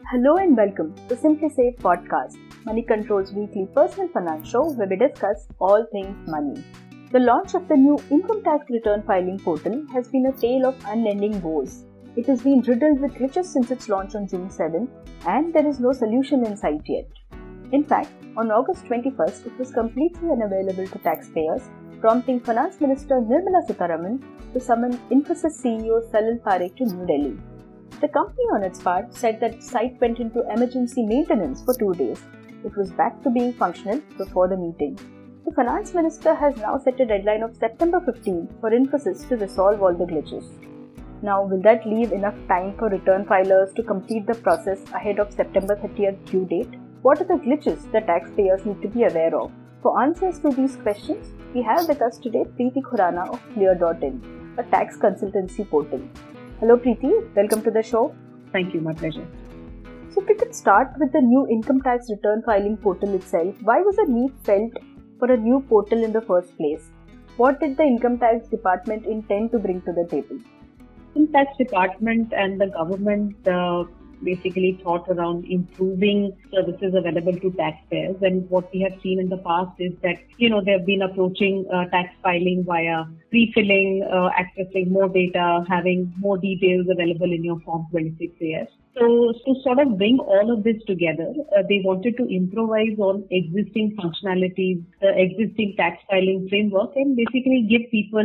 Hello and welcome to Simply Safe Podcast, Money Control's weekly personal finance show where we discuss all things money. The launch of the new income tax return filing portal has been a tale of unending woes. It has been riddled with glitches since its launch on June 7, and there is no solution in sight yet. In fact, on August 21st, it was completely unavailable to taxpayers, prompting Finance Minister Nirmala Sitharaman to summon Infosys CEO Salil Parekh to New Delhi. The company on its part said that the site went into emergency maintenance for 2 days. It was back to being functional before the meeting. The Finance Minister has now set a deadline of September 15 for Infosys to resolve all the glitches. Now, will that leave enough time for return filers to complete the process ahead of September 30th due date? What are the glitches that taxpayers need to be aware of? For answers to these questions, we have with us today Preeti Khurana of Clear.in, a tax consultancy portal. Hello Preeti, welcome to the show. Thank you, my pleasure. So we could start with the new income tax return filing portal itself. Why was a need felt for a new portal in the first place? What did the income tax department intend to bring to the table? Income tax department and the government basically thought around improving services available to taxpayers. And what we have seen in the past is that, they have been approaching tax filing via pre-filling, accessing more data, having more details available in your Form 26AS. So to sort of bring all of this together, they wanted to improvise on existing functionalities, the existing tax filing framework, and basically give people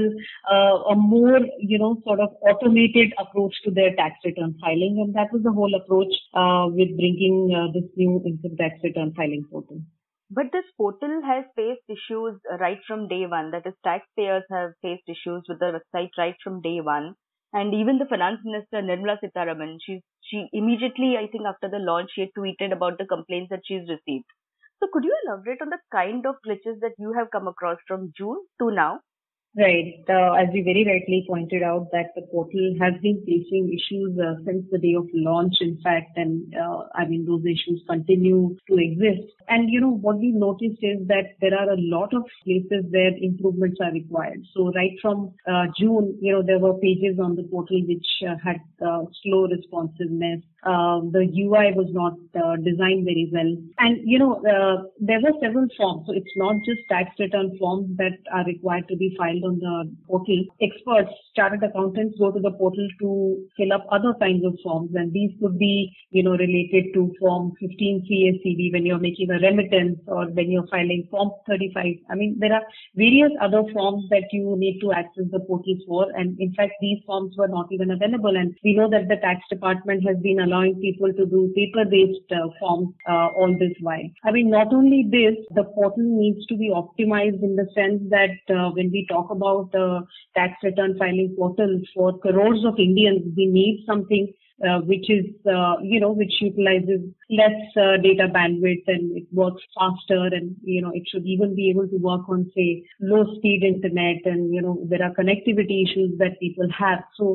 a more, sort of automated approach to their tax return filing. And that was the whole approach with bringing this new income tax return filing portal. But this portal has faced issues right from day one. That is, taxpayers have faced issues with the website right from day one. And even the Finance Minister Nirmala Sitharaman, she immediately, I think after the launch, she had tweeted about the complaints that she's received. So could you elaborate on the kind of glitches that you have come across from June to now? Right. As you very rightly pointed out, that the portal has been facing issues since the day of launch, in fact, and those issues continue to exist. And, what we noticed is that there are a lot of places where improvements are required. So right from June, there were pages on the portal which had slow responsiveness. The UI was not designed very well. And, there were several forms. So it's not just tax return forms that are required to be filed on the portal. Experts, chartered accountants go to the portal to fill up other kinds of forms, and these could be, related to Form 15 CACV when you're making a remittance or when you're filing Form 35. There are various other forms that you need to access the portal for, and in fact, these forms were not even available. And we know that the tax department has been allowing people to do paper-based forms all this while. Not only this, the portal needs to be optimized in the sense that when we talk about tax return filing portal for crores of Indians, we need something which is, which utilizes less data bandwidth and it works faster, and, it should even be able to work on, say, low speed internet, and, there are connectivity issues that people have. So,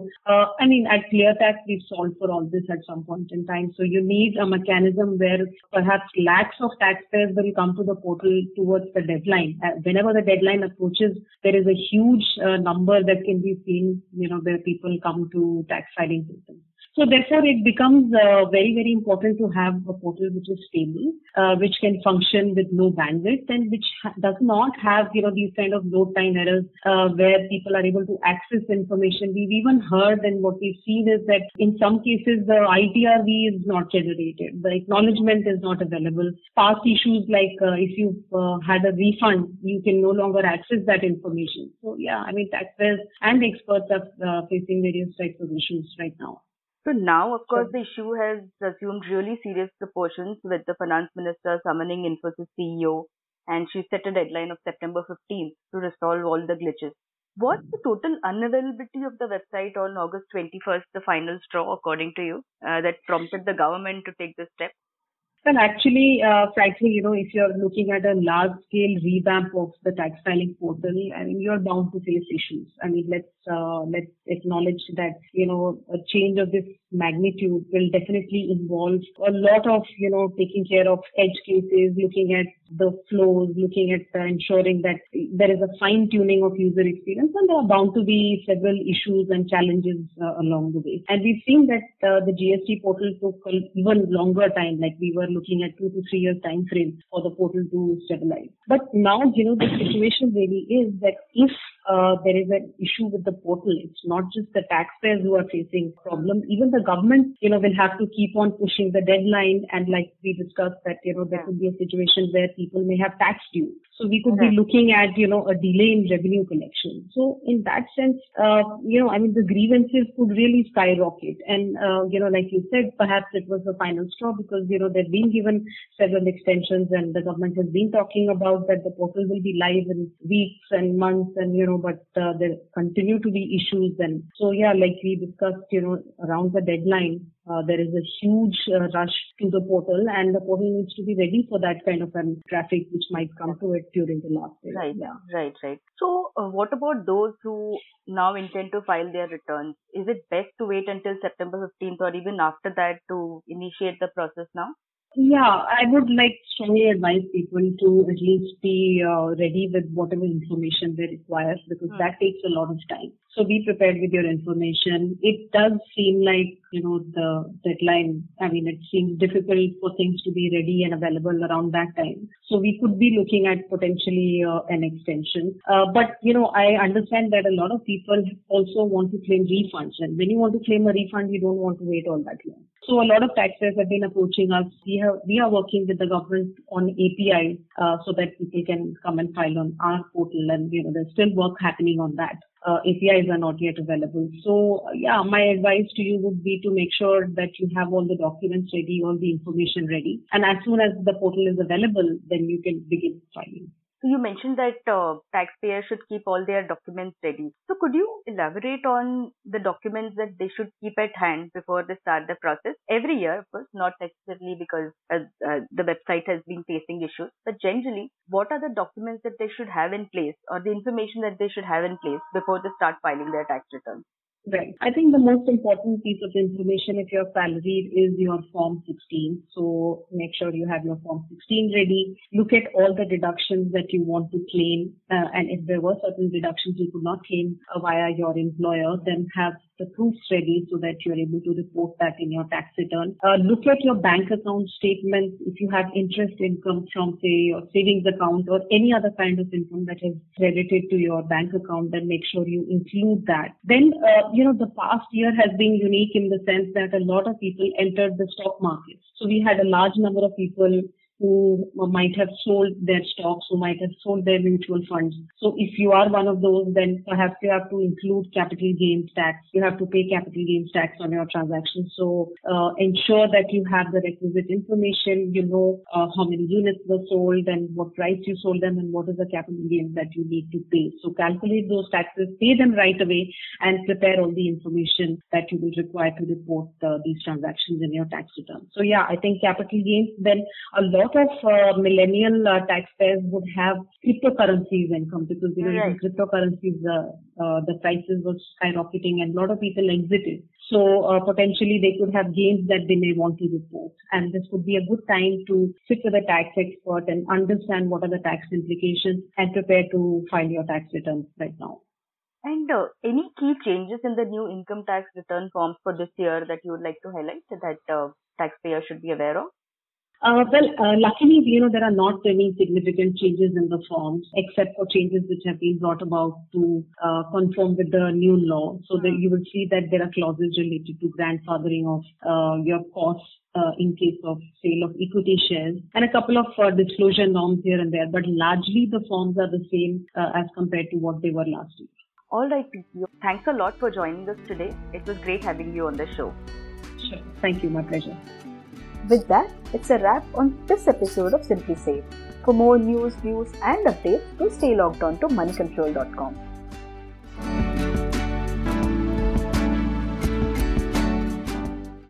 at ClearTax, we've solved for all this at some point in time. So you need a mechanism where perhaps lakhs of taxpayers will come to the portal towards the deadline. Whenever the deadline approaches, there is a huge number that can be seen, where people come to tax filing systems. So therefore, it becomes very, very important to have a portal which is stable, which can function with low bandwidth, and which does not have, these kind of load time errors where people are able to access information. We've even heard, and what we've seen is that in some cases, the ITRV is not generated. The acknowledgement is not available. Past issues like if you've had a refund, you can no longer access that information. So taxpayers and experts are facing various types of issues right now. So now, of course, the issue has assumed really serious proportions with the Finance Minister summoning Infosys CEO, and she set a deadline of September 15th to resolve all the glitches. What's the total unavailability of the website on August 21st, the final straw, according to you, that prompted the government to take this step? Well, actually, frankly, if you're looking at a large-scale revamp of the tax filing portal, I mean, you're bound to face issues. I mean, let's acknowledge that, a change of this magnitude will definitely involve a lot of, taking care of edge cases, looking at the flows, looking at ensuring that there is a fine-tuning of user experience, and there are bound to be several issues and challenges along the way. And we've seen that the GST portal took even longer time, like we were looking at 2 to 3 years time frame for the portal to stabilize. But now, the situation really is that if there is an issue with the portal, it's not just the taxpayers who are facing problem. Even the government, will have to keep on pushing the deadline. And like we discussed that, there could be a situation where people may have tax due. So we could be looking at, a delay in revenue collection. So in that sense, the grievances could really skyrocket. And, like you said, perhaps it was the final straw because, they've been given several extensions and the government has been talking about that the portal will be live in weeks and months and, but there continue to be issues. And so, like we discussed, around the deadline, there is a huge rush to the portal, and the portal needs to be ready for that kind of traffic which might come to it during the last day. Right. So, what about those who now intend to file their returns? Is it best to wait until September 15th or even after that to initiate the process now? Yeah, I would strongly advise people to at least be ready with whatever information they require because that takes a lot of time. So be prepared with your information. It does seem like, the deadline, it seems difficult for things to be ready and available around that time. So we could be looking at potentially an extension. But, I understand that a lot of people also want to claim refunds. And when you want to claim a refund, you don't want to wait all that long. So a lot of taxpayers have been approaching us. We are working with the government on API so that people can come and file on our portal, and there's still work happening on that. APIs are not yet available. So my advice to you would be to make sure that you have all the documents ready, all the information ready, and as soon as the portal is available, then you can begin filing. So you mentioned that taxpayers should keep all their documents ready. So could you elaborate on the documents that they should keep at hand before they start the process? Every year, of course, not necessarily because the website has been facing issues, but generally, what are the documents that they should have in place or the information that they should have in place before they start filing their tax returns? Right. I think the most important piece of information if you're salaried is your Form 16. So make sure you have your Form 16 ready. Look at all the deductions that you want to claim. And if there were certain deductions you could not claim via your employer, then have the proofs ready so that you're able to report that in your tax return. Look at your bank account statements. If you have interest income from, say, your savings account or any other kind of income that is credited to your bank account, then make sure you include that. Then, the past year has been unique in the sense that a lot of people entered the stock market. So we had a large number of people who might have sold their stocks, who might have sold their mutual funds. So if you are one of those, then perhaps you have to include capital gains tax. You have to pay capital gains tax on your transactions. So ensure that you have the requisite information. How many units were sold and what price you sold them and what is the capital gains that you need to pay. So calculate those taxes, pay them right away, and prepare all the information that you will require to report these transactions in your tax return. So I think capital gains, then a lot of millennial taxpayers would have cryptocurrencies income because in cryptocurrencies the prices were skyrocketing and a lot of people exited. So potentially they could have gains that they may want to report, and this would be a good time to sit with a tax expert and understand what are the tax implications and prepare to file your tax returns right now. And any key changes in the new income tax return forms for this year that you would like to highlight that taxpayers should be aware of? Luckily, there are not any significant changes in the forms, except for changes which have been brought about to conform with the new law. So that you will see that there are clauses related to grandfathering of your costs in case of sale of equity shares, and a couple of disclosure norms here and there. But largely, the forms are the same as compared to what they were last year. All right, Preeti. Thanks a lot for joining us today. It was great having you on the show. Sure. Thank you. My pleasure. With that, it's a wrap on this episode of Simply Safe. For more news, views and updates, do stay logged on to moneycontrol.com.